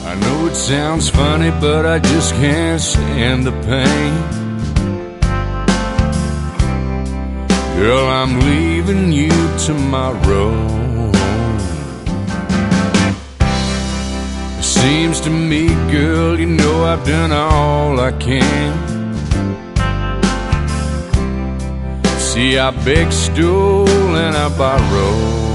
I know it sounds funny, but I just can't stand the pain. Girl, I'm leaving you tomorrow. It seems to me, girl, you know I've done all I can. See, I beg, stole, and I borrow.